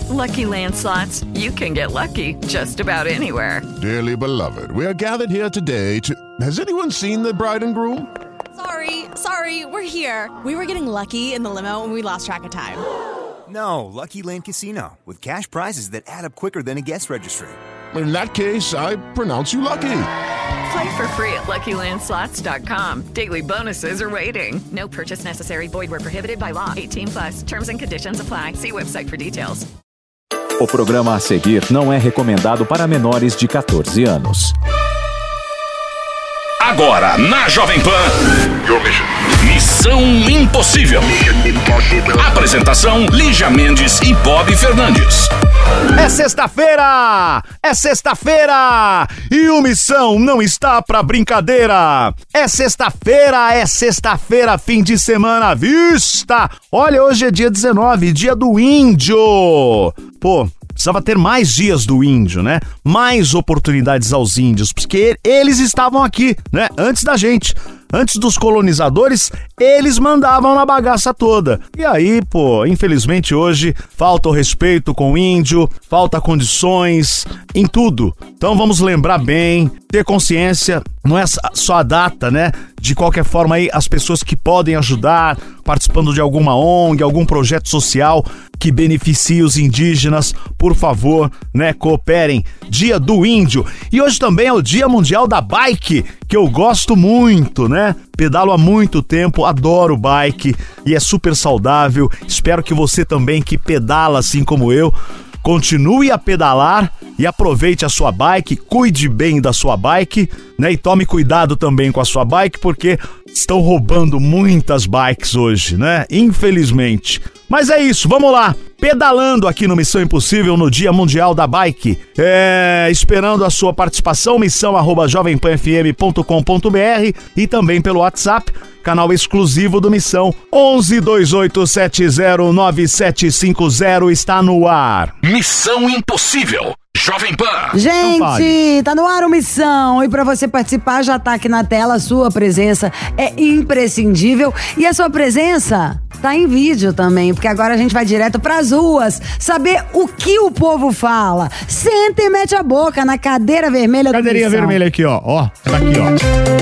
Lucky Land Slots, you can get lucky just about anywhere. Dearly beloved, we are gathered here today to... Has anyone seen the bride and groom? Sorry, we're here. We were getting lucky in the limo and we lost track of time. No, Lucky Land Casino, with cash prizes that add up quicker than a guest registry. In that case, I pronounce you lucky. Play for free at LuckyLandSlots.com. Daily bonuses are waiting. No purchase necessary. Void where prohibited by law. 18+. Terms and conditions apply. See website for details. O programa a seguir não é recomendado para menores de 14 anos. Agora, na Jovem Pan, Missão Impossível. Apresentação, Lígia Mendes e Bob Fernandes. É sexta-feira! E o Missão não está pra brincadeira! É sexta-feira, fim de semana à vista! Olha, hoje é dia 19, dia do índio! Pô, precisava ter mais dias do índio, né? Mais oportunidades aos índios, porque eles estavam aqui, né? Antes da gente. Antes dos colonizadores, eles mandavam na bagaça toda. E aí, pô, infelizmente hoje falta o respeito com o índio, falta condições em tudo. Então vamos lembrar bem, ter consciência, não é só a data, né? De qualquer forma aí, as pessoas que podem ajudar, participando de alguma ONG, algum projeto social que beneficie os indígenas, por favor, né? Cooperem. Dia do Índio. E hoje também é o Dia Mundial da Bike, que eu gosto muito, né? Pedalo há muito tempo, adoro bike e é super saudável. Espero que você também, que pedala assim como eu, continue a pedalar e aproveite a sua bike, cuide bem da sua bike, né? E tome cuidado também com a sua bike, porque estão roubando muitas bikes hoje, né? Infelizmente. Mas é isso, vamos lá. Pedalando aqui no Missão Impossível no Dia Mundial da Bike. Esperando a sua participação, missão@jovempanfm.com.br e também pelo WhatsApp, canal exclusivo do Missão, 1128709750 está no ar. Missão Impossível. Jovem Pan. Gente, tá no ar o Missão. E pra você participar, já tá aqui na tela. A sua presença é imprescindível. E a sua presença tá em vídeo também, porque agora a gente vai direto pras ruas saber o que o povo fala. Senta e mete a boca na cadeira vermelha do Missão. Cadeirinha vermelha aqui, ó. Ó, tá aqui, ó.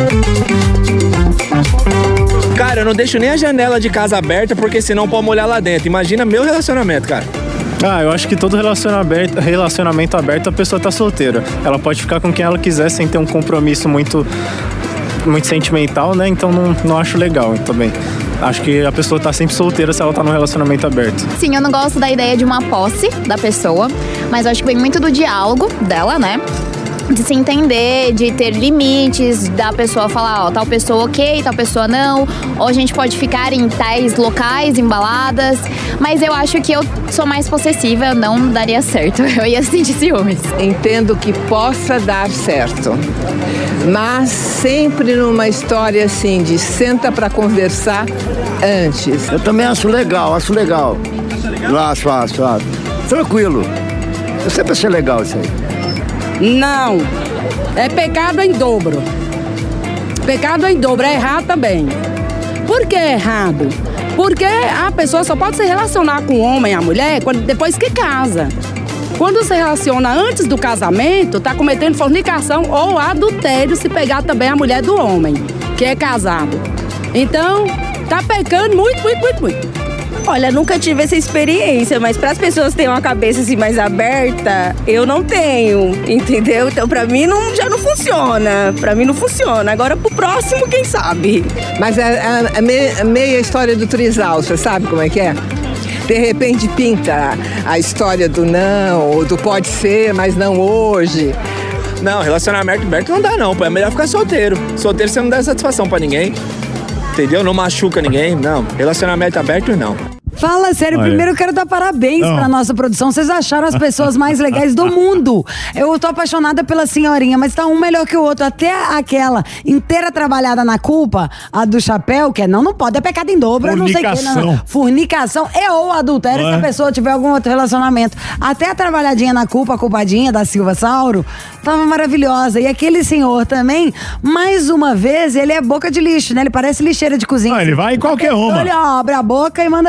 Cara, eu não deixo nem a janela de casa aberta, porque senão pode molhar lá dentro. Imagina meu relacionamento, cara. Eu acho que todo relacionamento aberto, a pessoa tá solteira. Ela pode ficar com quem ela quiser sem ter um compromisso muito sentimental, né? Então não acho legal também. Acho que a pessoa tá sempre solteira se ela tá num relacionamento aberto. Sim, eu não gosto da ideia de uma posse da pessoa, mas eu acho que vem muito do diálogo dela, né? De se entender, de ter limites, da pessoa falar, ó, tal pessoa ok, tal pessoa não, ou a gente pode ficar em tais locais, em baladas, mas eu acho que eu sou mais possessiva, não daria certo, eu ia sentir ciúmes. Entendo que possa dar certo, mas sempre numa história assim, de senta pra conversar antes. Eu também acho legal. Acho. Tranquilo. Eu sempre achei legal isso aí. Não, é pecado em dobro. Pecado em dobro, é errado também. Por que é errado? Porque a pessoa só pode se relacionar com o homem e a mulher depois que casa. Quando se relaciona antes do casamento, tá cometendo fornicação ou adultério se pegar também a mulher do homem, que é casado. Então, tá pecando muito. Olha, nunca tive essa experiência, mas para as pessoas terem uma cabeça assim mais aberta, eu não tenho, entendeu? Então pra mim já não funciona, Agora pro próximo, quem sabe? Mas é meia história do trisal, você sabe como é que é? De repente pinta a história do não, ou do pode ser, mas não hoje. Não, relacionamento aberto não dá não, pô, é melhor ficar solteiro. Solteiro você não dá satisfação pra ninguém, entendeu? Não machuca ninguém, não. Relacionamento aberto não. Fala sério, primeiro eu quero dar parabéns pra nossa produção. Vocês acharam as pessoas mais legais do mundo. Eu tô apaixonada pela senhorinha, mas tá um melhor que o outro. Até aquela inteira trabalhada na culpa, a do chapéu, que não pode, é pecado em dobro, não sei o que. Não. Fornicação ou adultério, se a pessoa tiver algum outro relacionamento. Até a trabalhadinha na culpa, a culpadinha da Silva Sauro, tava maravilhosa. E aquele senhor também, mais uma vez, ele é boca de lixo, né? Ele parece lixeira de cozinha. Ele vai em qualquer uma. Ele abre a boca e manda ver.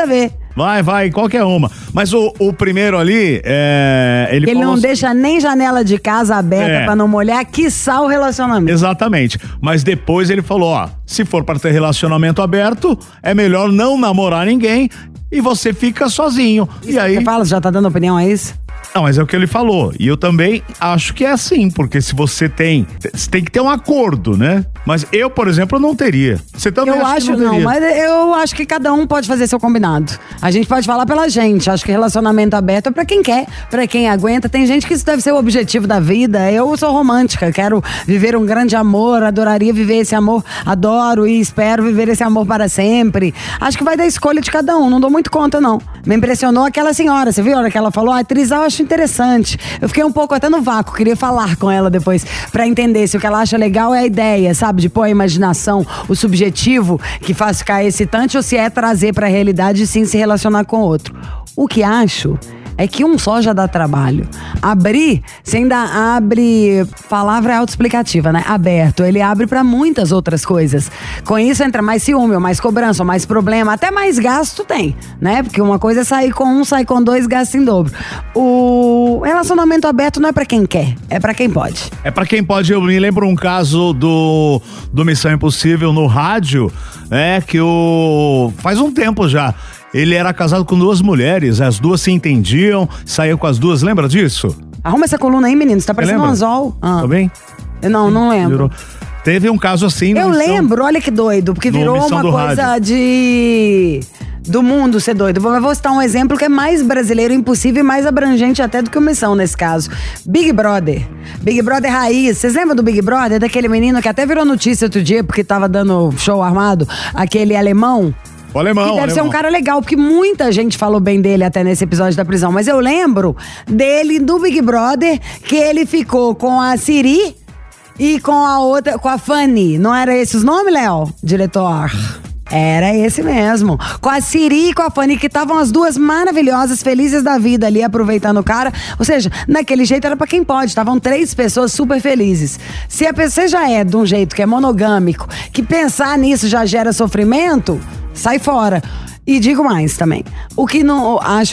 Vai, qualquer uma. Mas o primeiro ali, ele não deixa nem janela de casa aberta pra não molhar, quiçá o relacionamento. Exatamente. Mas depois ele falou, ó, se for pra ter relacionamento aberto, é melhor não namorar ninguém e você fica sozinho. E aí... Você fala, já tá dando opinião, é isso? Não, mas é o que ele falou. E eu também acho que é assim, porque se você tem que ter um acordo, né? Mas eu, por exemplo, não teria. Você também acha que não teria? Mas eu acho que cada um pode fazer seu combinado. A gente pode falar pela gente. Acho que relacionamento aberto é pra quem quer, pra quem aguenta. Tem gente que isso deve ser o objetivo da vida. Eu sou romântica, quero viver um grande amor, adoraria viver esse amor, adoro e espero viver esse amor para sempre. Acho que vai da escolha de cada um, não dou muito conta, não. Me impressionou aquela senhora, você viu a hora que ela falou? A atriz, eu acho interessante. Eu fiquei um pouco até no vácuo, queria falar com ela depois, pra entender se o que ela acha legal é a ideia, sabe? De pôr a imaginação, o subjetivo que faz ficar excitante, ou se é trazer pra realidade e sim se relacionar com o outro. O que acho é que um só já dá trabalho. Abrir, você ainda abre, palavra autoexplicativa, né? Aberto, ele abre pra muitas outras coisas. Com isso entra mais ciúme, ou mais cobrança, ou mais problema, até mais gasto tem, né? Porque uma coisa é sair com um, sair com dois, gasta em dobro. O relacionamento aberto não é pra quem quer, é pra quem pode. É pra quem pode. Eu me lembro um caso do Missão Impossível no rádio, que faz um tempo já. Ele era casado com 2 mulheres, as duas se entendiam, saía com as duas, lembra disso? Arruma essa coluna aí, menino, você tá parecendo um anzol. Tá bem? Eu não lembro. Teve um caso assim. Eu lembro, olha que doido, porque virou uma coisa do mundo ser doido. Eu vou citar um exemplo que é mais brasileiro, impossível e mais abrangente até do que o Missão nesse caso. Big Brother. Big Brother raiz. Vocês lembram do Big Brother? Daquele menino que até virou notícia outro dia porque tava dando show armado? Aquele alemão. O alemão. Que deve ser um cara legal, porque muita gente falou bem dele até nesse episódio da prisão. Mas eu lembro dele do Big Brother, que ele ficou com a Siri e com a outra, com a Fanny. Não era esse os nomes, Léo? Diretor. Era esse mesmo. Com a Siri e com a Fanny, que estavam as duas maravilhosas, felizes da vida ali, aproveitando o cara. Ou seja, naquele jeito era pra quem pode. Estavam 3 pessoas super felizes. Se a pessoa já é de um jeito que é monogâmico, que pensar nisso já gera sofrimento, sai fora. E digo mais também. O que não acho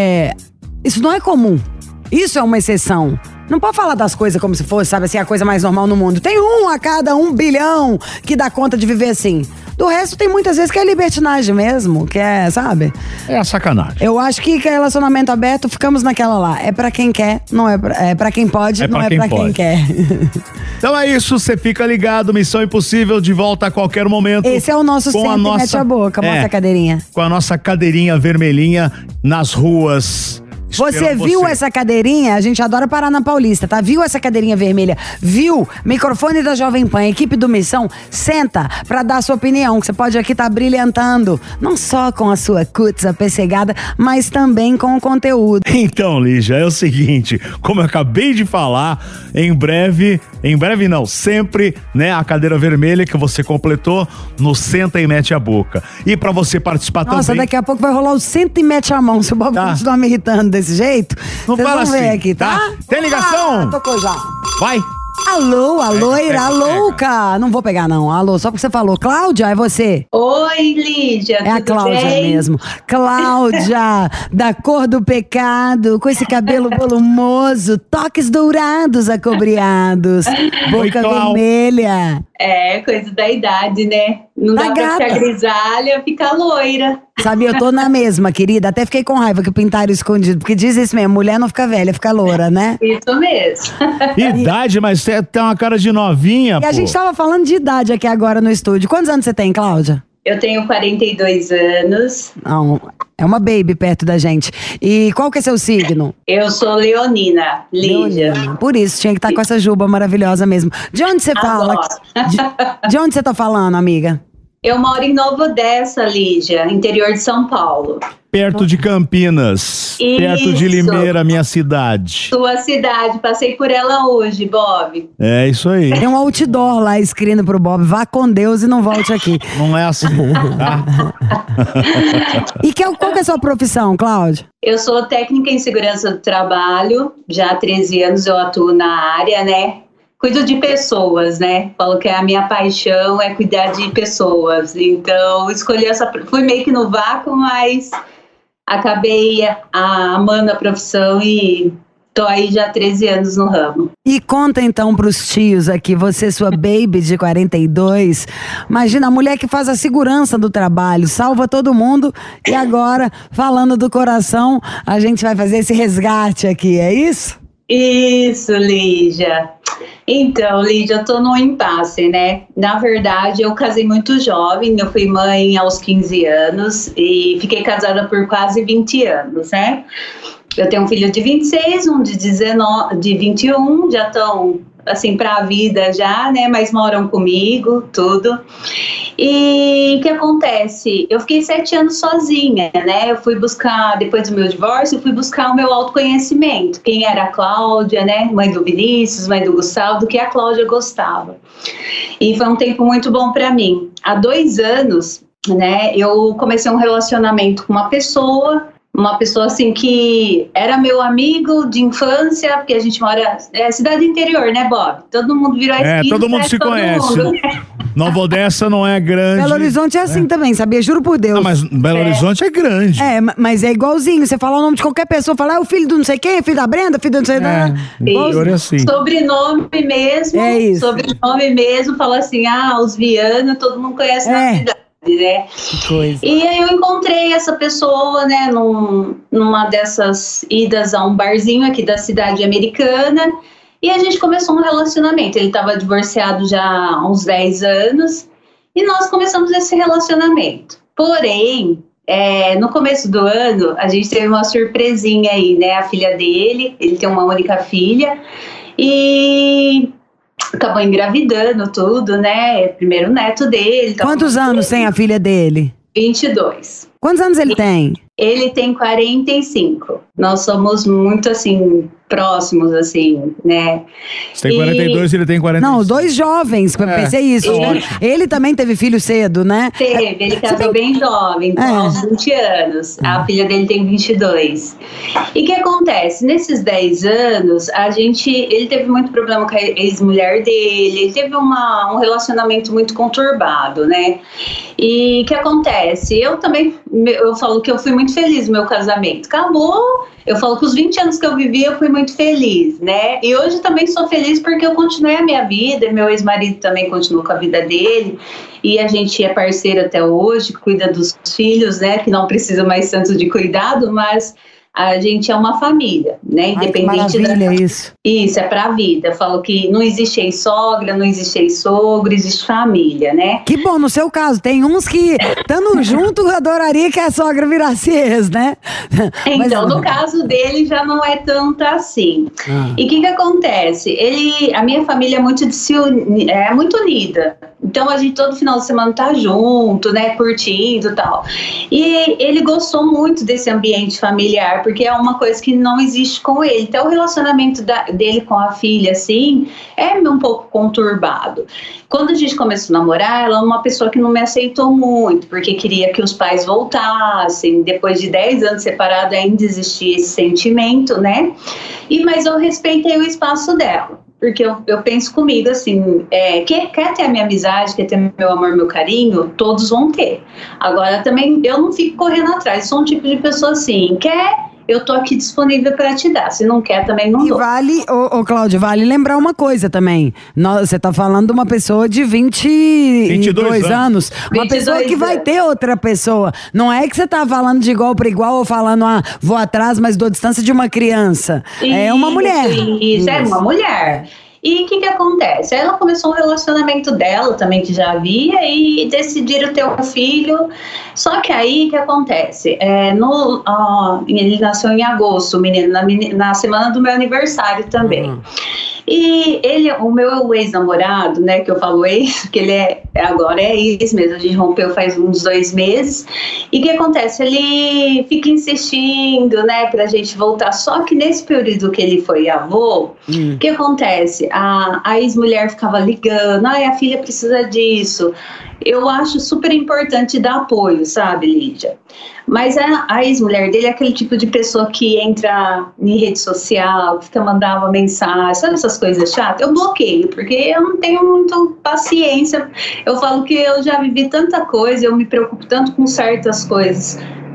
isso não é comum. Isso é uma exceção. Não pode falar das coisas como se fosse, sabe, assim, a coisa mais normal no mundo. Tem 1 a cada 1 bilhão que dá conta de viver assim. Do resto, tem muitas vezes que é libertinagem mesmo, que é, sabe? É a sacanagem. Eu acho que relacionamento aberto, ficamos naquela lá. É pra quem quer, não é pra quem pode, não é pra quem quer. Então é isso, você fica ligado, Missão Impossível de volta a qualquer momento. Esse é o nosso Senta e Mete a Boca, mostra a cadeirinha. Com a nossa cadeirinha vermelhinha nas ruas. Você viu essa cadeirinha? A gente adora parar na Paulista, tá? Viu essa cadeirinha vermelha? Viu? Microfone da Jovem Pan, equipe do Missão, senta pra dar a sua opinião, que você pode aqui tá brilhantando, não só com a sua cutis apessegada, mas também com o conteúdo. Então, Lígia, é o seguinte, como eu acabei de falar, em breve não, sempre, né, a cadeira vermelha que você completou no Senta e Mete a Boca. E pra você participar também... Nossa, daqui a pouco vai rolar o Senta e Mete a Mão, se o Bob continuar me irritando desse jeito. Não fala assim, ver aqui, tá? Tem ligação? Tocou já. Vai. Alô, a loira, a louca. Não vou pegar, não. Alô, só porque você falou. Cláudia, é você? Oi, Lídia. É a Cláudia bem? mesmo. Cláudia, da cor do pecado, com esse cabelo volumoso, toques dourados acobreados, boca vermelha. É, coisa da idade, né? Não dá pra ficar grisalha, ficar loira. Sabe, eu tô na mesma, querida. Até fiquei com raiva que pintaram escondido. Porque diz isso mesmo, mulher não fica velha, fica loura, né? Isso mesmo. Idade, mas você tem uma cara de novinha, E a gente tava falando de idade aqui agora no estúdio. Quantos anos você tem, Cláudia? Eu tenho 42 anos. Não, é uma baby perto da gente. E qual que é seu signo? Eu sou leonina, Lídia. Leonina. Por isso, tinha que estar com essa juba maravilhosa mesmo. De onde você fala? De onde você tá falando, amiga? Eu moro em Nova Odessa, Lígia, interior de São Paulo. Perto de Campinas. Isso. Perto de Limeira, minha cidade. Sua cidade, passei por ela hoje, Bob. É isso aí. Tem um outdoor lá escrito pro Bob, vá com Deus e não volte aqui. Não é assim, tá? E qual que é a sua profissão, Cláudia? Eu sou técnica em segurança do trabalho, já há 13 anos eu atuo na área, né? Cuido de pessoas, né? Falo que a minha paixão é cuidar de pessoas. Então, escolhi fui meio que no vácuo, mas acabei amando a profissão e tô aí já há 13 anos no ramo. E conta então pros tios aqui, você, sua baby de 42, imagina a mulher que faz a segurança do trabalho, salva todo mundo, e agora, falando do coração, a gente vai fazer esse resgate aqui, é isso? Isso, Lígia. Então, Lígia, eu tô num impasse, né? Na verdade, eu casei muito jovem, eu fui mãe aos 15 anos e fiquei casada por quase 20 anos, né? Eu tenho um filho de 26, um de 21, já estão, assim, pra vida já, né? Mas moram comigo, tudo. E o que acontece? Eu fiquei 7 anos sozinha, né? Eu fui buscar, depois do meu divórcio, eu fui buscar o meu autoconhecimento. Quem era a Cláudia, né? Mãe do Vinícius, mãe do Gustavo, do que a Cláudia gostava. E foi um tempo muito bom pra mim. Há 2 anos, né? Eu comecei um relacionamento com uma pessoa assim que era meu amigo de infância, porque a gente mora cidade interior, né, Bob? Todo mundo virou a esquina. Todo mundo se conhece. Mundo, né? Nova Odessa não é grande. Belo Horizonte é assim também, sabia? Juro por Deus. Não, mas Belo Horizonte é grande. Mas é igualzinho. Você fala o nome de qualquer pessoa, fala, o filho do não sei quem, filho da Brenda, filho do não sei quem. É assim. Sobrenome mesmo. É isso. Sobrenome mesmo, fala assim, os Viana, todo mundo conhece na cidade. Né? Que coisa. E aí eu encontrei essa pessoa, né, numa dessas idas a um barzinho aqui da cidade americana, e a gente começou um relacionamento. Ele estava divorciado já há uns 10 anos e nós começamos esse relacionamento. Porém, no começo do ano a gente teve uma surpresinha aí, né? A filha dele, ele tem uma única filha e acabou engravidando tudo, né? Primeiro neto dele. Quantos anos tem a filha dele? 22. Quantos anos ele tem? Ele tem 45. Nós somos muito, assim, próximos, assim, né? Você tem 42 e ele tem 45. Não, 2 jovens, pensei isso. Ele também teve filho cedo, né? Teve, ele casou bem jovem, aos 20 anos. A filha dele tem 22. E o que acontece? Nesses 10 anos, ele teve muito problema com a ex-mulher dele, ele teve um relacionamento muito conturbado, né? E o que acontece? Eu falo que eu fui muito feliz no meu casamento. Acabou. Eu falo que os 20 anos que eu vivi, eu fui muito feliz, né? E hoje também sou feliz porque eu continuei a minha vida, meu ex-marido também continuou com a vida dele, e a gente é parceiro até hoje, cuida dos filhos, né? Que não precisa mais tanto de cuidado, mas a gente é uma família, né? Independente isso. Isso, é pra vida. Eu falo que não existe ex-sogra, não existe ex-sogro, existe família, né? Que bom, no seu caso, tem uns que, estando junto, adoraria que a sogra virasse ex, né? Então, no caso dele, já não é tanto assim. E o que acontece? A minha família é muito unida. Então, a gente todo final de semana tá junto, né? Curtindo e tal. E ele gostou muito desse ambiente familiar, porque é uma coisa que não existe com ele. Então, o relacionamento dele com a filha, assim, é um pouco conturbado. Quando a gente começou a namorar, ela é uma pessoa que não me aceitou muito, porque queria que os pais voltassem. Depois de 10 anos separada, ainda existia esse sentimento, né? Mas eu respeitei o espaço dela. Porque eu penso comigo assim, quer ter a minha amizade, quer ter meu amor, meu carinho, todos vão ter. Agora também eu não fico correndo atrás, sou um tipo de pessoa assim, eu tô aqui disponível para te dar, se não quer também não dou. E vale, Cláudia, vale lembrar uma coisa também, você tá falando de uma pessoa de 22 anos, uma pessoa que vai ter outra pessoa, não é que você tá falando de igual para igual ou falando, vou atrás, mas dou distância de uma criança, é uma mulher. Isso, é uma mulher. E o que acontece? Ela começou um relacionamento dela também, que já havia, e decidiram ter um filho. Só que aí, o que acontece? Ele nasceu em agosto, o menino, na semana do meu aniversário também. E o meu ex-namorado, né, que eu falo ex, que ele agora é ex mesmo, a gente rompeu faz uns 2 meses. E o que acontece? Ele fica insistindo, né, pra gente voltar. Só que nesse período que ele foi avô, o que acontece? A ex-mulher ficava ligando, a filha precisa disso. Eu acho super importante dar apoio, sabe, Lídia? Mas a ex-mulher dele é aquele tipo de pessoa que entra em rede social, que mandava mensagem, sabe essas coisas chatas? Eu bloqueio, porque eu não tenho muita paciência. Eu falo que eu já vivi tanta coisa, eu me preocupo tanto com certas coisas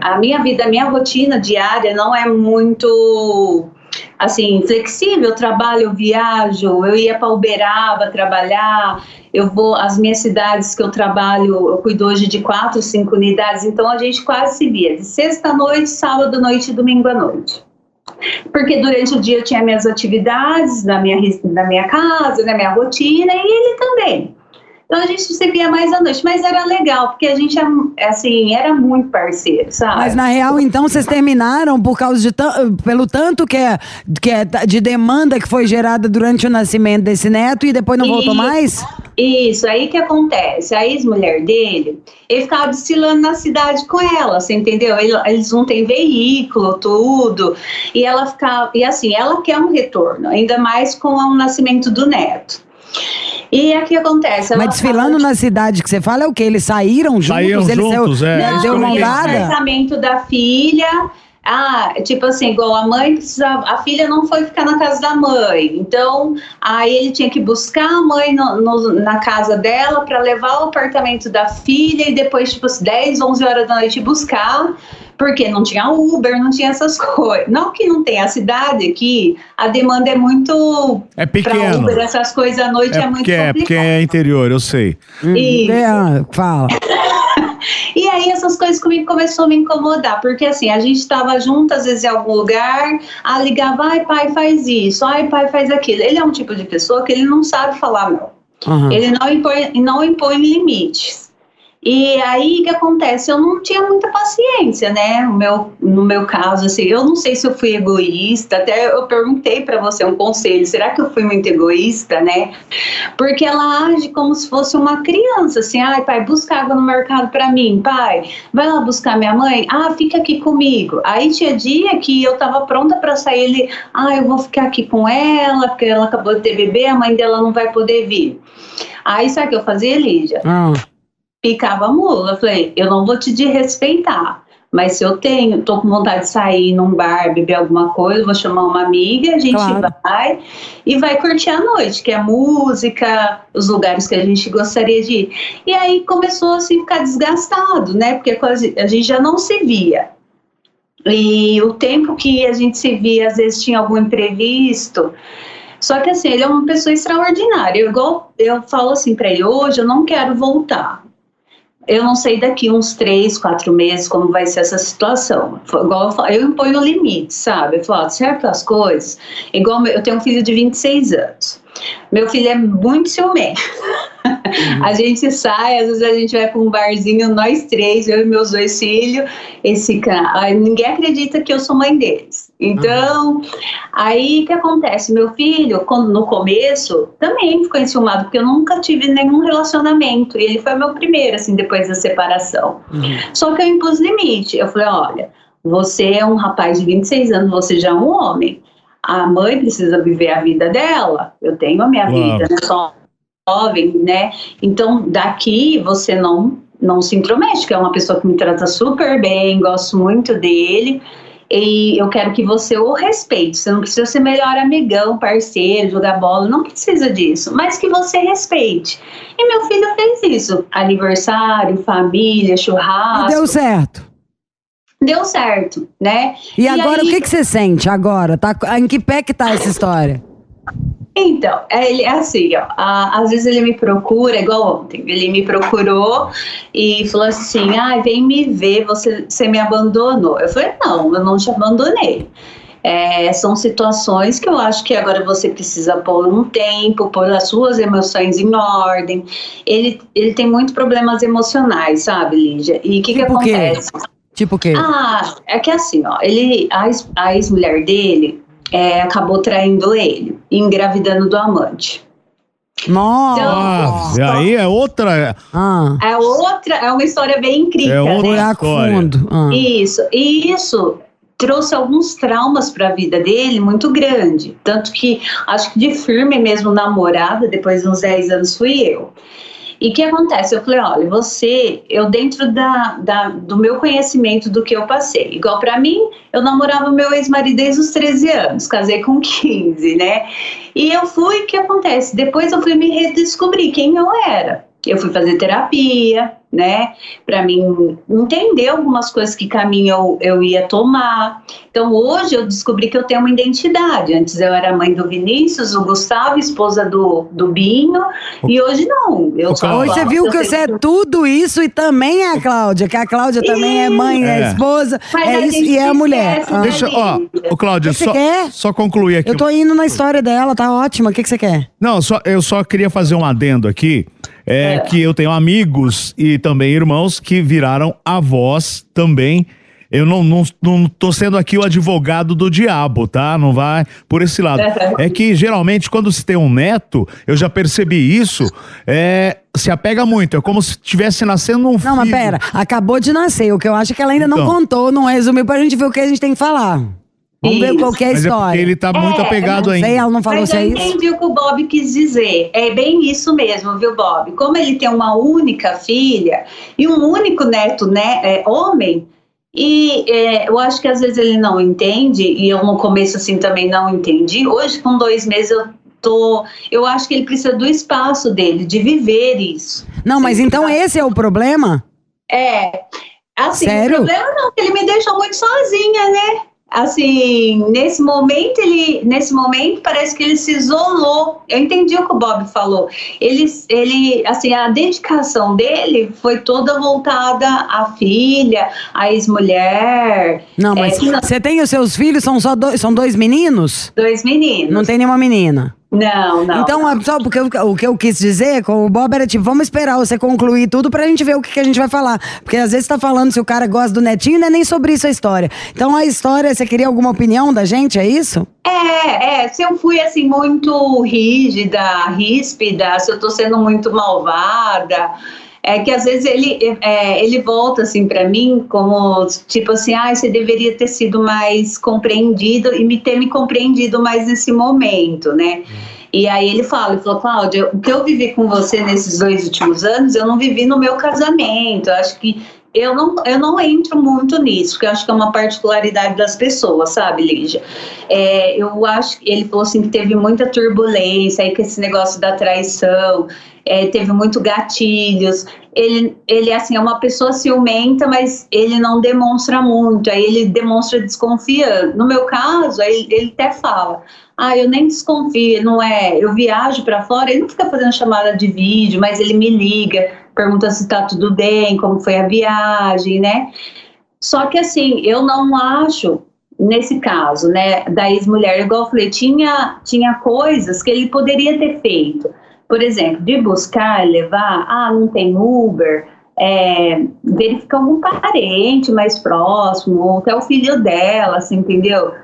a minha rotina diária não é muito, assim, flexível. Eu trabalho, eu viajo, eu ia para Uberaba trabalhar, eu vou, as minhas cidades que eu trabalho, eu cuido hoje de 4, 5 unidades, então a gente quase se via de sexta à noite, sábado à noite e domingo à noite. Porque durante o dia eu tinha minhas atividades na minha casa, na minha rotina, e ele também. Então a gente se via mais à noite, mas era legal, porque a gente, assim, era muito parceiro, sabe? Mas na real, então, vocês terminaram por causa de pelo tanto que é de demanda que foi gerada durante o nascimento desse neto e depois não voltou mais? Isso, aí que acontece, a ex-mulher dele, ele ficava desfilando na cidade com ela, você entendeu? Eles não têm veículo, tudo, e ela ficava, e assim, ela quer um retorno, ainda mais com o nascimento do neto. E aqui acontece. Mas desfilando na cidade que você fala é o quê? Eles saíram juntos? Saíram juntos, Não, deu mão dada? o casamento da filha. Tipo assim, igual a mãe precisava, a filha não foi ficar na casa da mãe, então aí ele tinha que buscar a mãe na casa dela para levar ao apartamento da filha e depois, tipo, 10, 11 horas da noite buscar, porque não tinha Uber, não tinha essas coisas. Não que não tenha, a cidade aqui, a demanda é muito... É pequeno. Pra Uber, essas coisas à noite é muito complicado. Porque é interior, eu sei. Isso. Fala. E aí essas coisas comigo começou a me incomodar, porque assim, a gente estava junto às vezes em algum lugar, ligava, ai pai faz isso, ai pai faz aquilo. Ele é um tipo de pessoa que ele não sabe falar não. Uhum. Ele não impõe limites. E aí o que acontece? Eu não tinha muita paciência, né? No meu caso, assim, eu não sei se eu fui egoísta, até eu perguntei pra você um conselho, será que eu fui muito egoísta, né? Porque ela age como se fosse uma criança, assim, ai pai, busca água no mercado pra mim, pai, vai lá buscar minha mãe, fica aqui comigo. Aí tinha dia que eu tava pronta pra sair, ele, eu vou ficar aqui com ela, porque ela acabou de ter bebê, a mãe dela não vai poder vir. Aí sabe o que eu fazia, Lídia? Picava a mula. Eu falei, eu não vou te desrespeitar, mas se eu tô com vontade de sair num bar, beber alguma coisa, vou chamar uma amiga, a gente vai e vai curtir a noite, que é música, os lugares que a gente gostaria de ir. E aí começou assim a ficar desgastado, né? Porque a gente já não se via. E o tempo que a gente se via, às vezes tinha algum imprevisto. Só que assim, ele é uma pessoa extraordinária. Eu falo assim pra ele, hoje eu não quero voltar. Eu não sei daqui uns 3, 4 meses como vai ser essa situação. Igual eu imponho limite, sabe? Eu falo, certas coisas. Igual eu tenho um filho de 26 anos. Meu filho é muito ciumento. A gente sai, às vezes a gente vai para um barzinho, nós 3, eu e meus 2 filhos. Ninguém acredita que eu sou mãe deles. Então, aí o que acontece? Meu filho, no começo, também ficou enciumado, porque eu nunca tive nenhum relacionamento. E ele foi meu primeiro, assim, depois da separação. Só que eu impus limite. Eu falei, olha, você é um rapaz de 26 anos, você já é um homem. A mãe precisa viver a vida dela. Eu tenho a minha vida, né? Sou jovem, né? Então, daqui você não se intromete, que é uma pessoa que me trata super bem, gosto muito dele. E eu quero que você o respeite. Você não precisa ser melhor amigão, parceiro, jogar bola, não precisa disso, mas que você respeite. E meu filho fez isso. Aniversário, família, churrasco. E deu certo. Deu certo, né? E agora, aí, o que você sente agora? Em que pé que tá essa história? Então, ele é assim, ó, às vezes ele me procura, igual ontem, ele me procurou e falou assim, vem me ver, você me abandonou. Eu falei, não, eu não te abandonei. São situações que eu acho que agora você precisa pôr um tempo, pôr as suas emoções em ordem. Ele tem muitos problemas emocionais, sabe, Lígia? E o que acontece? Tipo o quê? É que assim, ó, a ex-mulher dele acabou traindo ele, engravidando do amante. Nossa! E aí é outra... É uma história bem incrível. É outra história. Isso, e isso trouxe alguns traumas para a vida dele muito grande, tanto que acho que de firme mesmo namorada, depois de uns 10 anos fui eu. E o que acontece? Eu falei, olha, eu dentro do meu conhecimento do que eu passei, igual pra mim, eu namorava meu ex-marido desde os 13 anos, casei com 15, né? E o que acontece? Depois eu fui me redescobrir quem eu era. eu fui fazer terapia, né, para mim entender algumas coisas, que caminho eu ia tomar. Então hoje eu descobri que eu tenho uma identidade. Antes eu era mãe do Vinícius, o Gustavo, esposa do Binho, e hoje não. Hoje você viu que você é tudo isso e também é a Cláudia, que a Cláudia também é mãe, é esposa, é isso e é a mulher. Deixa, ô Cláudia, só concluir aqui. Eu tô indo na história dela, tá ótima. O que você quer? Não, eu só queria fazer um adendo aqui. Que eu tenho amigos e também irmãos que viraram avós também. Eu não tô sendo aqui o advogado do diabo, tá? Não vai por esse lado. É que geralmente quando se tem um neto, eu já percebi isso, se apega muito. É como se estivesse nascendo um filho. Não, mas pera, acabou de nascer. O que eu acho é que ela ainda não contou, não resumiu pra gente ver o que a gente tem que falar. Vamos ver qual que é a história. Mas é porque ele tá muito apegado ainda. Sei, ela não falou se é isso. Eu entendi o que o Bob quis dizer. É bem isso mesmo, viu, Bob? Como ele tem uma única filha e um único neto, né, homem, e eu acho que às vezes ele não entende, e eu no começo assim também não entendi. Hoje, com 2 meses, eu acho que ele precisa do espaço dele, de viver isso. Não, mas então esse é o problema? Assim, sério? O problema não, que ele me deixou muito sozinha, né? Assim, nesse momento parece que ele se isolou. Eu entendi o que o Bob falou. Ele assim, a dedicação dele foi toda voltada à filha, à ex-mulher. Não, mas você tem os seus filhos, são 2 meninos? 2 meninos. Não tem nenhuma menina? Não. Então, só porque o que eu quis dizer com o Bob era tipo, vamos esperar você concluir tudo pra gente ver o que a gente vai falar. Porque às vezes tá falando se o cara gosta do netinho, não é nem sobre isso a história. Então a história, você queria alguma opinião da gente, é isso? Se eu fui assim muito rígida, ríspida, se eu tô sendo muito malvada... É que às vezes ele volta assim pra mim como tipo assim, você deveria ter sido mais compreendido e ter me compreendido mais nesse momento, né? E aí ele falou, Cláudia, o que eu vivi com você nesses 2 últimos anos, eu não vivi no meu casamento. Eu acho que eu não entro muito nisso, porque eu acho que é uma particularidade das pessoas, sabe, Lígia? Eu acho que ele falou assim que teve muita turbulência, aí com esse negócio da traição, teve muito gatilhos. Ele assim, é uma pessoa ciumenta, mas ele não demonstra muito, aí ele demonstra desconfiança. No meu caso, ele até fala, eu nem desconfio, não é? Eu viajo pra fora, ele não fica fazendo chamada de vídeo, mas ele me liga, pergunta se tá tudo bem, como foi a viagem, né? Só que assim, eu não acho, nesse caso, né, da ex-mulher, igual eu falei, tinha coisas que ele poderia ter feito. Por exemplo, de buscar, levar, não tem Uber, verificar algum parente mais próximo, ou até o filho dela, assim, entendeu?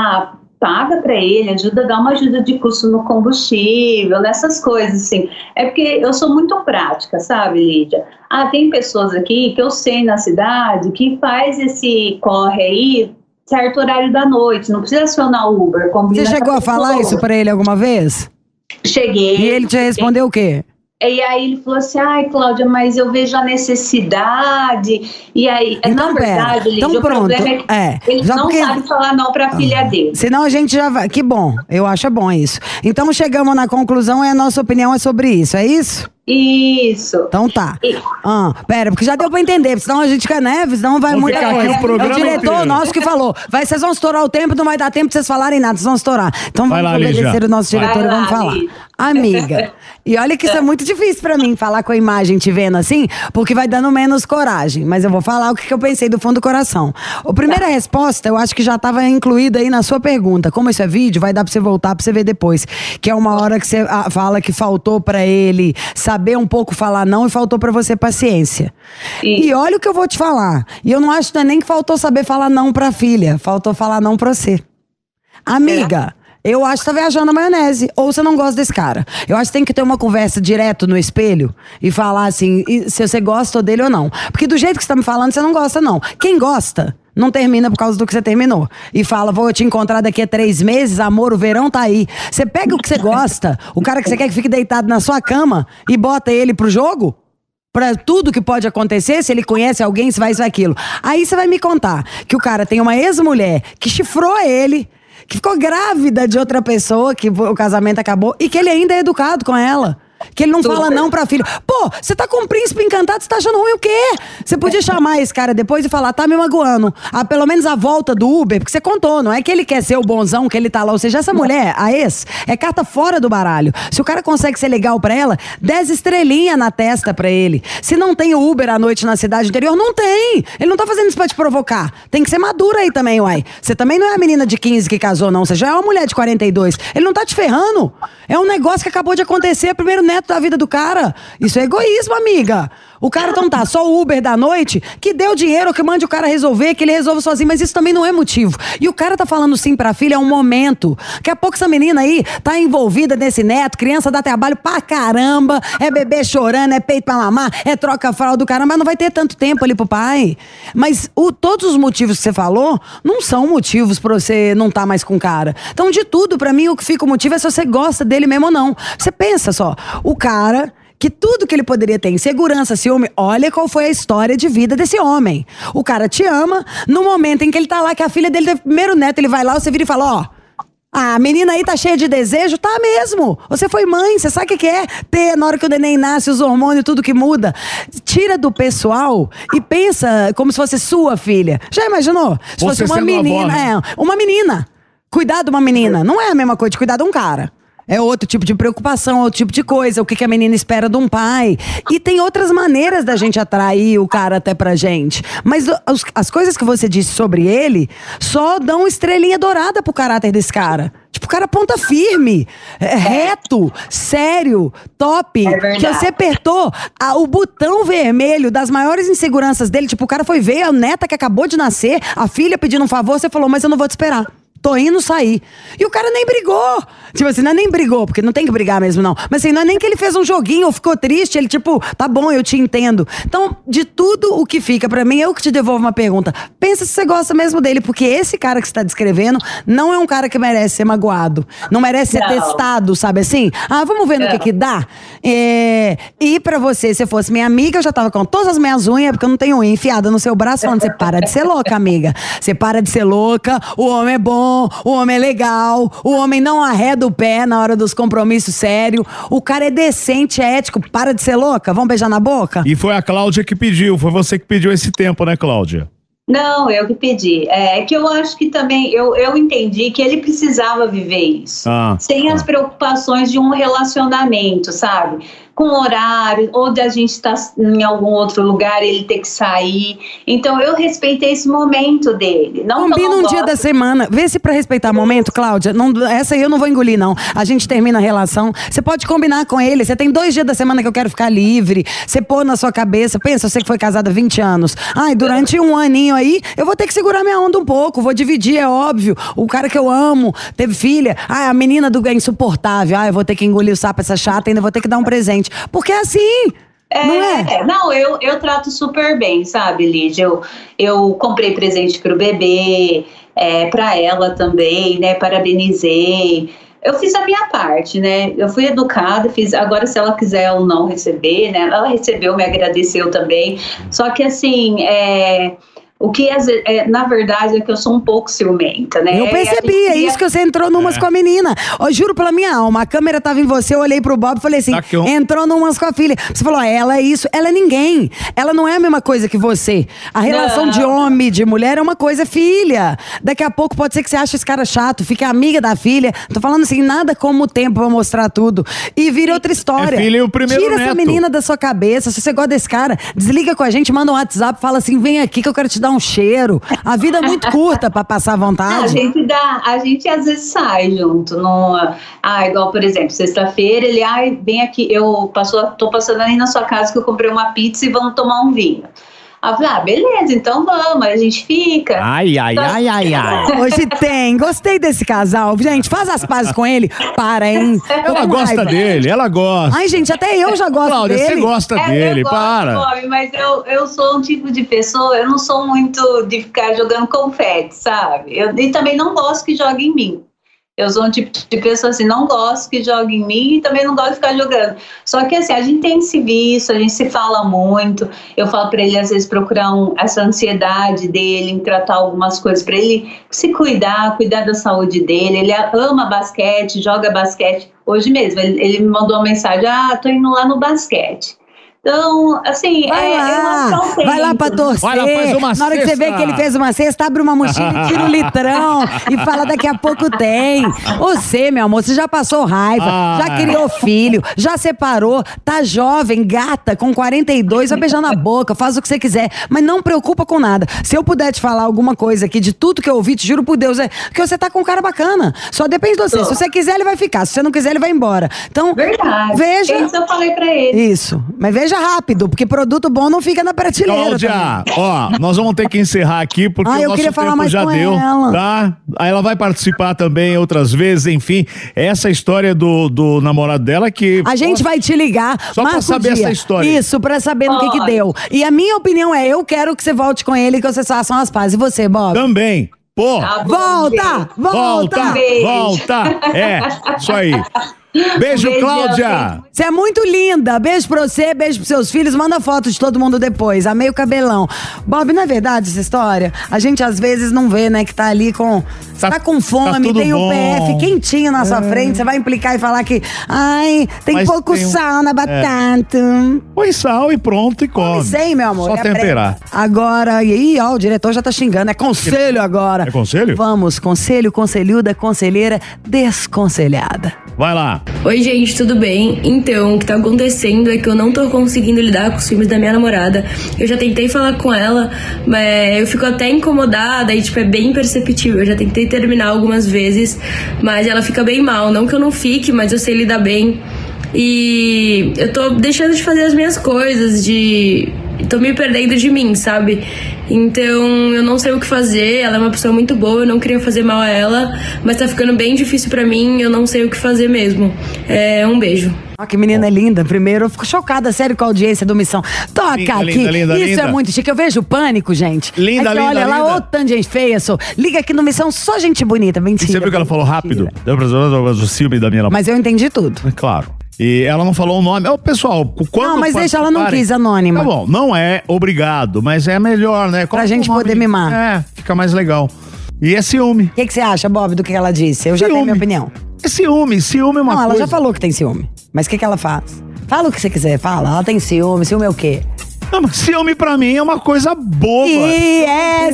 Paga para ele, dá uma ajuda de custo no combustível, nessas coisas, assim. É porque eu sou muito prática, sabe, Lídia? Tem pessoas aqui que eu sei na cidade que faz esse corre aí, certo horário da noite, não precisa acionar o Uber. Você chegou a falar isso para ele alguma vez? Cheguei. E ele te respondeu o quê? E aí ele falou assim, Cláudia, mas eu vejo a necessidade. E aí, na verdade, Lídia, o problema é que ele não sabe falar não pra filha dele. Senão a gente já vai... Que bom, eu acho bom isso. Então chegamos na conclusão e a nossa opinião é sobre isso, é isso? Isso. Então tá. Pera, porque já deu pra entender, senão a gente quer, né? Senão vai muita coisa. É o diretor nosso que falou. Vocês vão estourar o tempo, não vai dar tempo de vocês falarem nada, vocês vão estourar. Então vamos obedecer o nosso diretor e vamos falar. Amiga, e olha que isso é muito difícil pra mim, falar com a imagem te vendo assim, porque vai dando menos coragem. Mas eu vou falar o que eu pensei do fundo do coração. A primeira resposta, eu acho que já estava incluída aí na sua pergunta. Como isso é vídeo, vai dar pra você voltar pra você ver depois. Que é uma hora que você fala que faltou pra ele saber um pouco falar não e faltou pra você paciência. E olha o que eu vou te falar. E eu não acho nem que faltou saber falar não pra filha. Faltou falar não pra você. Amiga... Eu acho que tá viajando na maionese. Ou você não gosta desse cara. Eu acho que tem que ter uma conversa direto no espelho e falar assim, se você gosta dele ou não. Porque do jeito que você tá me falando, você não gosta, não. Quem gosta, não termina por causa do que você terminou. E fala, vou te encontrar daqui a 3 meses, amor, o verão tá aí. Você pega o que você gosta, o cara que você quer que fique deitado na sua cama e bota ele pro jogo? Pra tudo que pode acontecer, se ele conhece alguém, se vai isso, aquilo. Aí você vai me contar que o cara tem uma ex-mulher que chifrou ele, que ficou grávida de outra pessoa, que o casamento acabou, e que ele ainda é educado com ela. Que ele não fala não pra filho. Pô, você tá com um príncipe encantado, você tá achando ruim o quê? Você podia chamar esse cara depois e falar, tá me magoando. Pelo menos a volta do Uber, porque você contou, não é que ele quer ser o bonzão, que ele tá lá. Ou seja, essa mulher, a ex, é carta fora do baralho. Se o cara consegue ser legal pra ela, 10 estrelinhas na testa pra ele. Se não tem o Uber à noite na cidade interior, não tem. Ele não tá fazendo isso pra te provocar. Tem que ser madura aí também, uai. Você também não é a menina de 15 que casou, não. Você já é uma mulher de 42. Ele não tá te ferrando. É um negócio que acabou de acontecer, é o primeiro neto da vida do cara. Isso é egoísmo, amiga. O cara então tá, só o Uber da noite, que dê o dinheiro, que mande o cara resolver, que ele resolva sozinho, mas isso também não é motivo. E o cara tá falando sim pra filha, é um momento. Daqui a pouco essa menina aí tá envolvida nesse neto, criança dá trabalho pra caramba, é bebê chorando, é peito pra mamar, é troca-fralda do caramba, mas não vai ter tanto tempo ali pro pai. Mas todos os motivos que você falou, não são motivos pra você não tá mais com o cara. Então, de tudo, pra mim, o que fica o motivo é se você gosta dele mesmo ou não. Você pensa só, o cara... que tudo que ele poderia ter, insegurança, ciúme, olha qual foi a história de vida desse homem. O cara te ama, no momento em que ele tá lá, que a filha dele teve o primeiro neto, ele vai lá, você vira e fala, ó, a menina aí tá cheia de desejo, tá mesmo. Você foi mãe, você sabe o que é ter, na hora que o neném nasce, os hormônios, tudo que muda. Tira do pessoal e pensa como se fosse sua filha. Já imaginou? Se fosse uma menina, uma menina. Cuidar de uma menina, não é a mesma coisa de cuidar de um cara. É outro tipo de preocupação, outro tipo de coisa. O que a menina espera de um pai. E tem outras maneiras da gente atrair o cara até pra gente. Mas as coisas que você disse sobre ele só dão estrelinha dourada pro caráter desse cara. Tipo, o cara ponta firme, reto, sério, top. Que você apertou o botão vermelho das maiores inseguranças dele. Tipo, o cara foi ver a neta que acabou de nascer, a filha pedindo um favor, você falou, mas eu não vou te esperar. Tô indo sair. E o cara nem brigou. Tipo assim, não é nem brigou, porque não tem que brigar mesmo, não. Mas assim, não é nem que ele fez um joguinho ou ficou triste. Ele tipo, tá bom, eu te entendo. Então, de tudo o que fica pra mim, eu que te devolvo uma pergunta. Pensa se você gosta mesmo dele, porque esse cara que você tá descrevendo não é um cara que merece ser magoado. Não merece ser testado, sabe assim? Vamos ver no que dá. E pra você, se fosse minha amiga, eu já tava com todas as minhas unhas, porque eu não tenho unha enfiada no seu braço, falando, você para de ser louca, amiga. Você para de ser louca, o homem é bom, o homem é legal, o homem não arreda o pé na hora dos compromissos sérios, o cara é decente, é ético, para de ser louca, vamos beijar na boca? E foi a Cláudia que pediu, foi você que pediu esse tempo, né, Cláudia? Não, eu que pedi. É que eu acho que também, eu entendi que ele precisava viver isso. Sem as preocupações de um relacionamento, sabe? Com horário, ou de a gente estar em algum outro lugar, ele ter que sair. Então, eu respeitei esse momento dele. Não combina um dia da semana. Vê se pra respeitar o momento, Cláudia. Não, essa aí eu não vou engolir, não. A gente termina a relação. Você pode combinar com ele. Você tem 2 dias da semana que eu quero ficar livre. Você pôr na sua cabeça. Pensa, você que foi casada há 20 anos. Durante um aninho aí, eu vou ter que segurar minha onda um pouco. Vou dividir, é óbvio. O cara que eu amo, teve filha. A menina do é insuportável. Eu vou ter que engolir o sapo, essa chata. Ainda vou ter que dar um presente. Porque é assim, não é? Não, eu trato super bem, sabe, Lídia? Eu comprei presente pro bebê, pra ela também, né? Parabenizei. Eu fiz a minha parte, né? Eu fui educada, fiz. Agora, se ela quiser ou não receber, né? Ela recebeu, me agradeceu também. Só que, assim, o que na verdade é que eu sou um pouco ciumenta, né? Eu percebi, é isso que você entrou numas com a menina. Eu juro pela minha alma, a câmera tava em você, eu olhei pro Bob e falei assim, entrou numas com a filha. Você falou, ela é isso, ela é ninguém. Ela não é a mesma coisa que você. A relação de homem e de mulher é uma coisa, filha. Daqui a pouco pode ser que você ache esse cara chato, fique amiga da filha. Tô falando assim, nada como o tempo pra mostrar tudo. E vira outra história. Filha e o primeiro Tira neto. essa menina da sua cabeça, se você gosta desse cara, desliga com a gente, manda um WhatsApp, fala assim, vem aqui que eu quero te dar um cheiro. A vida é muito curta pra passar vontade. A gente às vezes sai junto. Igual, por exemplo, sexta-feira, ele, vem aqui, tô passando aí na sua casa que eu comprei uma pizza e vamos tomar um vinho. Eu falei, beleza, então vamos, aí a gente fica. Ai. Hoje tem, gostei desse casal. Gente, faz as pazes com ele. Para, hein? Ela gosta dele, ela gosta. Ai, gente, até eu já gosto Cláudia, dele. você gosta dele, para. Mas eu sou um tipo de pessoa, eu não sou muito de ficar jogando confete, sabe? E também não gosto que jogue em mim. Eu sou um tipo de pessoa assim, não gosto que jogue em mim e também não gosto de ficar jogando. Só que assim, a gente tem se visto, a gente se fala muito. Eu falo pra ele, às vezes, procurar essa ansiedade dele, em tratar algumas coisas pra ele se cuidar da saúde dele. Ele ama basquete, joga basquete. Hoje mesmo, ele me mandou uma mensagem, tô indo lá no basquete. Então, assim, vai lá pra torcer. Vai lá, faz uma Na hora que você vê que ele fez uma cesta, abre uma mochila, tira o litrão e fala daqui a pouco tem. Você, meu amor, você já passou raiva, já criou filho, já separou, tá jovem, gata, com 42, vai beijar na boca, faz o que você quiser, mas não preocupa com nada. Se eu puder te falar alguma coisa aqui de tudo que eu ouvi, te juro por Deus, porque você tá com um cara bacana. Só depende de você. Se você quiser, ele vai ficar. Se você não quiser, ele vai embora. Então, verdade. Veja. Isso eu falei pra ele. Isso. Mas veja rápido, porque produto bom não fica na prateleira. Cláudia, nós vamos ter que encerrar aqui, porque o nosso tempo já deu, tá? Aí ela vai participar também outras vezes, enfim. Essa história do namorado dela que... A gente vai te ligar. Só pra saber essa história. Isso, pra saber no que deu. E a minha opinião é, eu quero que você volte com ele e que vocês façam as pazes. E você, Bob? Também. Pô. Tá bom, Volta! É, isso aí. Beijo, Cláudia! Você é muito linda. Beijo pra você, beijo pros seus filhos. Manda foto de todo mundo depois. Amei o cabelão. Bob, não é verdade essa história? A gente às vezes não vê, né, que tá ali com... Tá com fome, tem o PF quentinho na sua frente. Você vai implicar e falar que... Ai, tem pouco sal na batata. Põe sal e pronto, e come. Sem, meu amor. Só temperar. Agora, e aí, o diretor já tá xingando. É conselho agora. É conselho? Vamos, conselho, conselhuda, conselheira desconselhada. Vai lá. Oi, gente, tudo bem? Então, o que tá acontecendo é que eu não tô conseguindo lidar com os filmes da minha namorada. Eu já tentei falar com ela, mas eu fico até incomodada e, é bem perceptível. Eu já tentei terminar algumas vezes, mas ela fica bem mal. Não que eu não fique, mas eu sei lidar bem. E eu tô deixando de fazer as minhas coisas, tô me perdendo de mim, sabe? Então eu não sei o que fazer. Ela é uma pessoa muito boa, eu não queria fazer mal a ela, mas tá ficando bem difícil pra mim, eu não sei o que fazer mesmo. Um beijo. Que menina linda. Primeiro, eu fico chocada, sério, com a audiência do Missão. Toca aqui. Isso é muito chique. Eu vejo Pânico, gente. Linda, linda, olha lá, ô tanto de gente feia, liga aqui no Missão, só gente bonita. Mentira. E você viu que ela falou rápido? Deu pra o ciúme da minha namorada. Mas eu entendi tudo. Claro. E ela não falou o nome. Pessoal, quando não, mas deixa, ela não quis anônima. Tá bom, não é obrigado, mas é melhor, né? Pra gente poder mimar. Fica mais legal. E é ciúme. O que você acha, Bob, do que ela disse? Eu já tenho minha opinião. É ciúme é uma coisa... Não, ela já falou que tem ciúme. Mas o que ela faz? Fala o que você quiser, fala. Ela tem ciúme é o quê? Não, mas ciúme pra mim é uma coisa boba. E é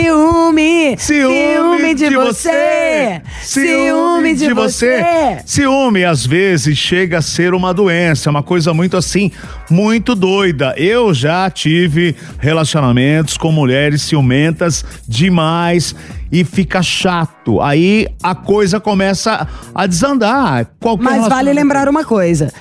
ciúme. Ciúme de você. Ciúme de você. Ciúme, às vezes, chega a ser uma doença, uma coisa muito assim, muito doida. Eu já tive relacionamentos com mulheres ciumentas demais e fica chato. Aí a coisa começa a desandar. Mas vale lembrar uma coisa: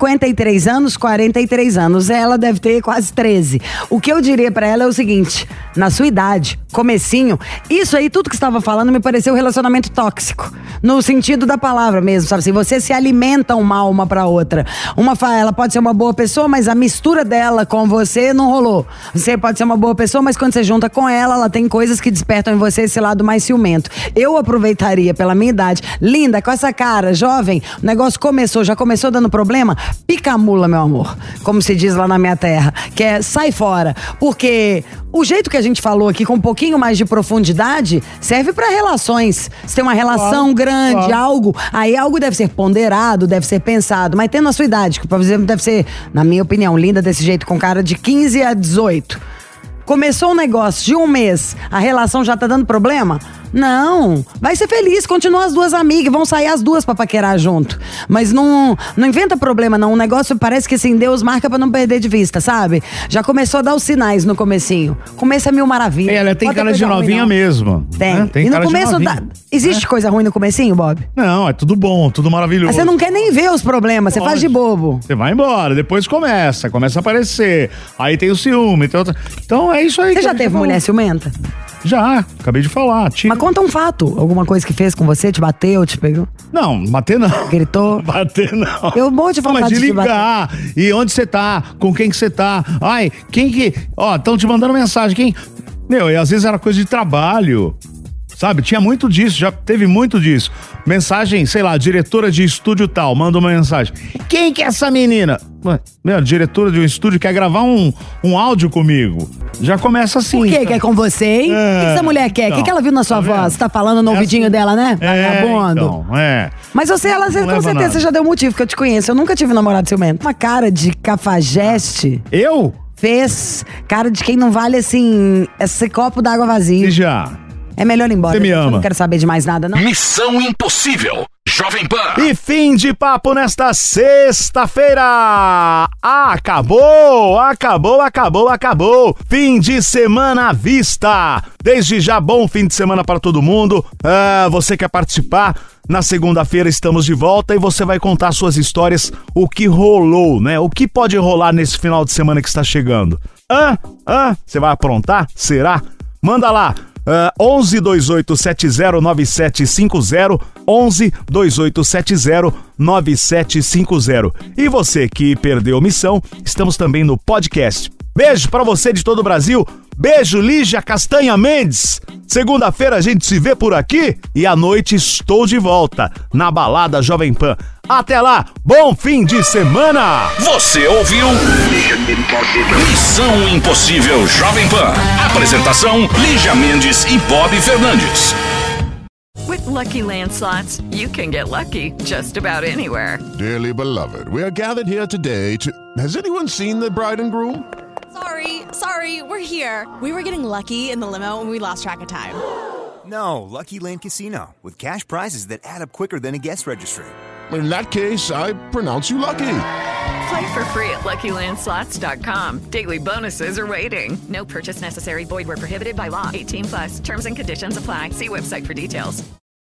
53 anos, 43 anos. Ela deve ter quase 13. O que eu diria pra ela é o seguinte: na sua idade, comecinho, isso aí, tudo que você estava falando, me pareceu um relacionamento tóxico. No sentido da palavra mesmo, sabe assim? Você se alimenta uma pra outra. Ela pode ser uma boa pessoa, mas a mistura dela com você não rolou. Você pode ser uma boa pessoa, mas quando você junta com ela tem coisas que despertam em você esse lado mais ciumento. Eu aproveitaria pela minha idade, linda, com essa cara, jovem, o negócio já começou dando problema, pica a mula, meu amor, como se diz lá na minha terra, que é sai fora, porque o jeito que a gente falou aqui, com um pouquinho mais de profundidade, serve pra relações. Se tem uma relação grande, algo deve ser ponderado, deve ser pensado, mas tendo a sua idade, que por exemplo deve ser, na minha opinião, linda desse jeito, com cara de 15 a 18. Começou um negócio de um mês, a relação já tá dando problema? Não, vai ser feliz, continua as duas amigas, vão sair as duas pra paquerar junto. Mas não inventa problema não, o negócio parece que assim, Deus marca pra não perder de vista, sabe? Já começou a dar os sinais no comecinho. Começo é mil maravilha. Ela tem cara de novinha mesmo. Tem. Né? Tem e no cara começo, existe coisa ruim no comecinho, Bob? Não, é tudo bom, tudo maravilhoso. Mas você não quer nem ver os problemas, você faz de bobo. Você vai embora, depois começa a aparecer. Aí tem o ciúme, tem outra... Então é isso aí. Você já teve mulher ciumenta? Já, acabei de falar. Mas conta um fato. Alguma coisa que fez com você, te bateu, te pegou? Não, bater não. Gritou? Bater não. Eu morro de vontade de ligar. E onde você tá? Com quem que você tá? Ai, quem que... estão te mandando mensagem. Quem... Meu, e às vezes era coisa de trabalho. Sabe? Tinha muito disso, já teve muito disso. Mensagem, sei lá, diretora de estúdio tal, manda uma mensagem. Quem que é essa menina? Meu, diretora de um estúdio quer gravar um áudio comigo. Já começa assim. Por que quer com você, hein? O que essa mulher quer? O que ela viu na sua voz? Você tá falando no ouvidinho dela, né? Vagabundo. Mas você, com certeza, você já deu motivo, que eu te conheço. Eu nunca tive namorado ciumento. Uma cara de cafajeste. Eu? Fez cara de quem não vale, assim, esse copo d'água vazio. E já? É melhor ir embora. Você me ama. Eu não quero saber de mais nada, não. Missão Impossível, Jovem Pan. E fim de papo nesta sexta-feira. Acabou. Fim de semana à vista. Desde já, bom fim de semana para todo mundo. Você quer participar? Na segunda-feira estamos de volta e você vai contar suas histórias, o que rolou, né? O que pode rolar nesse final de semana que está chegando? Você vai aprontar? Será? Manda lá. 11 28 70 9750, 11 28 70 9750. E você que perdeu missão, estamos também no podcast. Beijo pra você de todo o Brasil. Beijo, Lígia Castanha Mendes. Segunda-feira a gente se vê por aqui e à noite estou de volta na Balada Jovem Pan. Até lá, bom fim de semana! Você ouviu Missão Impossível Jovem Pan. Apresentação, Lígia Mendes e Bob Fernandes. With Lucky Land Slots, you can get lucky just about anywhere. Dearly beloved, we are gathered here today to... Has anyone seen the bride and groom? Sorry, we're here. We were getting lucky in the limo and we lost track of time. No, Lucky Land Casino, with cash prizes that add up quicker than a guest registry. In that case, I pronounce you lucky. Play for free at LuckyLandSlots.com. Daily bonuses are waiting. No purchase necessary. Void where prohibited by law. 18+. Terms and conditions apply. See website for details.